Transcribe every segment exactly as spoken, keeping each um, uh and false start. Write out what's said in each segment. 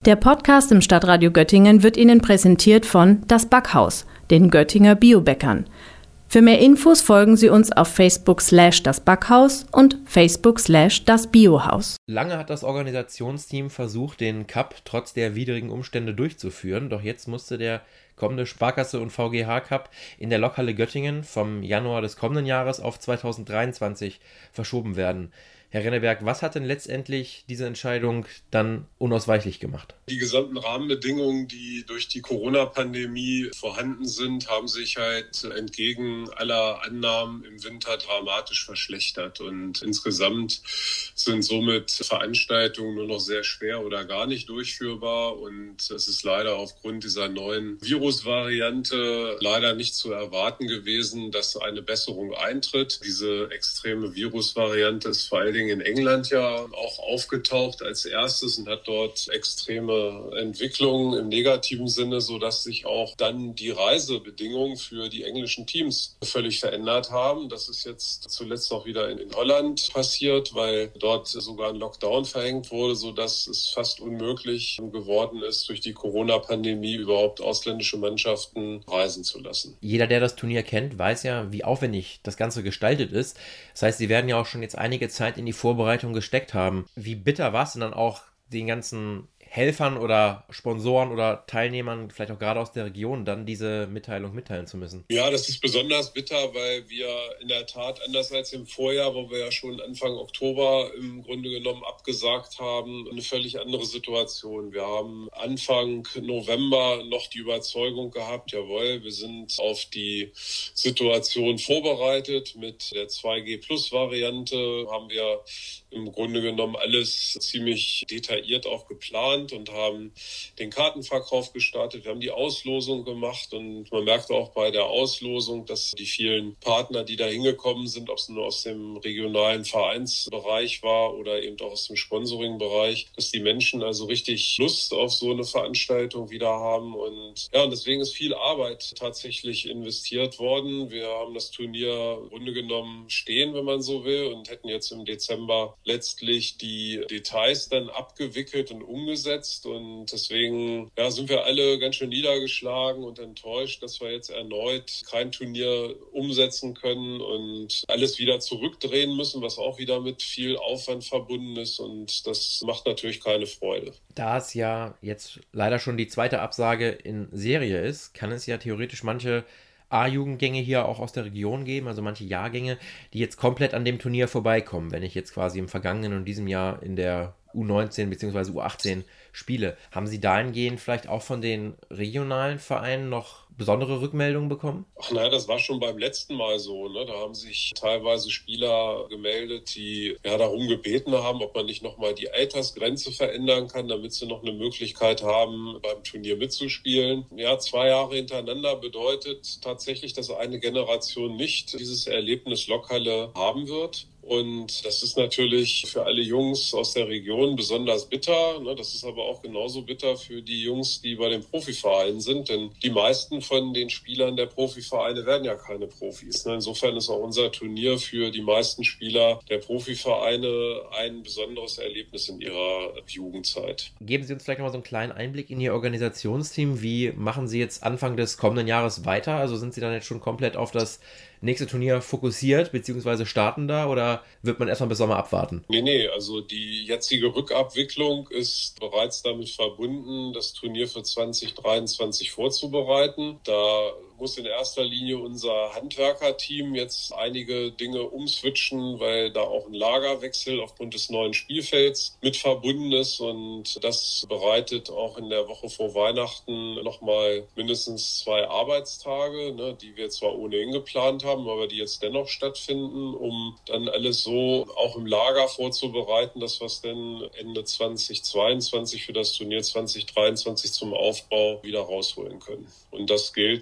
Der Podcast im Stadtradio Göttingen wird Ihnen präsentiert von Das Backhaus, den Göttinger Biobäckern. Für mehr Infos folgen Sie uns auf Facebook slash das Backhaus und Facebook slash das Biohaus. Lange hat das Organisationsteam versucht, den Cup trotz der widrigen Umstände durchzuführen, doch jetzt musste der kommende Sparkasse- und V G H-Cup in der Lokhalle Göttingen vom Januar des kommenden Jahres auf zweitausenddreiundzwanzig verschoben werden. Herr Renneberg, was hat denn letztendlich diese Entscheidung dann unausweichlich gemacht? Die gesamten Rahmenbedingungen, die durch die Corona-Pandemie vorhanden sind, haben sich halt entgegen aller Annahmen im Winter dramatisch verschlechtert. Und insgesamt sind somit Veranstaltungen nur noch sehr schwer oder gar nicht durchführbar. Und es ist leider aufgrund dieser neuen Virusvariante leider nicht zu erwarten gewesen, dass eine Besserung eintritt. Diese extreme Virusvariante ist vor allen Dingen in England ja auch aufgetaucht als erstes und hat dort extreme Entwicklungen im negativen Sinne, sodass sich auch dann die Reisebedingungen für die englischen Teams völlig verändert haben. Das ist jetzt zuletzt auch wieder in, in Holland passiert, weil dort sogar ein Lockdown verhängt wurde, sodass es fast unmöglich geworden ist, durch die Corona-Pandemie überhaupt ausländische Mannschaften reisen zu lassen. Jeder, der das Turnier kennt, weiß ja, wie aufwendig das Ganze gestaltet ist. Das heißt, sie werden ja auch schon jetzt einige Zeit in die Vorbereitung gesteckt haben. Wie bitter war es denn dann auch den ganzen Helfern oder Sponsoren oder Teilnehmern, vielleicht auch gerade aus der Region, dann diese Mitteilung mitteilen zu müssen? Ja, das ist besonders bitter, weil wir in der Tat, anders als im Vorjahr, wo wir ja schon Anfang Oktober im Grunde genommen abgesagt haben, eine völlig andere Situation. Wir haben Anfang November noch die Überzeugung gehabt, jawohl, wir sind auf die Situation vorbereitet. Mit der zwei G Plus Variante haben wir im Grunde genommen alles ziemlich detailliert auch geplant und haben den Kartenverkauf gestartet. Wir haben die Auslosung gemacht und man merkte auch bei der Auslosung, dass die vielen Partner, die da hingekommen sind, ob es nur aus dem regionalen Vereinsbereich war oder eben auch aus dem Sponsoringbereich, dass die Menschen also richtig Lust auf so eine Veranstaltung wieder haben. Und ja, und deswegen ist viel Arbeit tatsächlich investiert worden. Wir haben das Turnier im Grunde genommen stehen, wenn man so will, und hätten jetzt im Dezember letztlich die Details dann abgewickelt und umgesetzt. Und deswegen ja, sind wir alle ganz schön niedergeschlagen und enttäuscht, dass wir jetzt erneut kein Turnier umsetzen können und alles wieder zurückdrehen müssen, was auch wieder mit viel Aufwand verbunden ist. Und das macht natürlich keine Freude. Da es ja jetzt leider schon die zweite Absage in Serie ist, kann es ja theoretisch manche A-Jugendgänge hier auch aus der Region geben, also manche Jahrgänge, die jetzt komplett an dem Turnier vorbeikommen, wenn ich jetzt quasi im vergangenen und diesem Jahr in der U neunzehn bzw. U achtzehn spiele. Haben Sie dahingehend vielleicht auch von den regionalen Vereinen noch besondere Rückmeldungen bekommen? Ach naja, das war schon beim letzten Mal so. Ne? Da haben sich teilweise Spieler gemeldet, die ja darum gebeten haben, ob man nicht nochmal die Altersgrenze verändern kann, damit sie noch eine Möglichkeit haben, beim Turnier mitzuspielen. Ja, zwei Jahre hintereinander bedeutet tatsächlich, dass eine Generation nicht dieses Erlebnis Lokhalle haben wird. Und das ist natürlich für alle Jungs aus der Region besonders bitter. Das ist aber auch genauso bitter für die Jungs, die bei den Profivereinen sind. Denn die meisten von den Spielern der Profivereine werden ja keine Profis. Insofern ist auch unser Turnier für die meisten Spieler der Profivereine ein besonderes Erlebnis in ihrer Jugendzeit. Geben Sie uns vielleicht noch mal so einen kleinen Einblick in Ihr Organisationsteam. Wie machen Sie jetzt Anfang des kommenden Jahres weiter? Also sind Sie dann jetzt schon komplett auf das nächste Turnier fokussiert, beziehungsweise starten da, oder wird man erstmal bis Sommer abwarten? Nee, nee, also die jetzige Rückabwicklung ist bereits damit verbunden, das Turnier für zwanzig dreiundzwanzig vorzubereiten. Da muss in erster Linie unser Handwerkerteam jetzt einige Dinge umswitchen, weil da auch ein Lagerwechsel aufgrund des neuen Spielfelds mit verbunden ist, und das bereitet auch in der Woche vor Weihnachten nochmal mindestens zwei Arbeitstage, ne, die wir zwar ohnehin geplant haben, aber die jetzt dennoch stattfinden, um dann alles so auch im Lager vorzubereiten, dass wir es dann Ende zwanzig zweiundzwanzig für das Turnier zwanzig dreiundzwanzig zum Aufbau wieder rausholen können. Und das gilt natürlich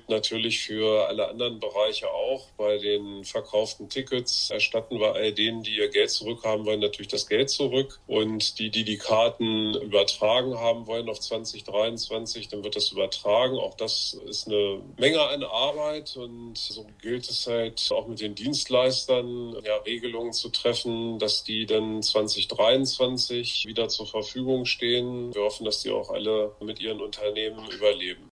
natürlich für alle anderen Bereiche auch. Bei den verkauften Tickets erstatten wir all denen, die ihr Geld zurückhaben wollen, natürlich das Geld zurück. Und die, die die Karten übertragen haben wollen auf zwanzig dreiundzwanzig, dann wird das übertragen. Auch das ist eine Menge an Arbeit und so gilt es halt auch mit den Dienstleistern, ja, Regelungen zu treffen, dass die dann zwanzig dreiundzwanzig wieder zur Verfügung stehen. Wir hoffen, dass die auch alle mit ihren Unternehmen überleben.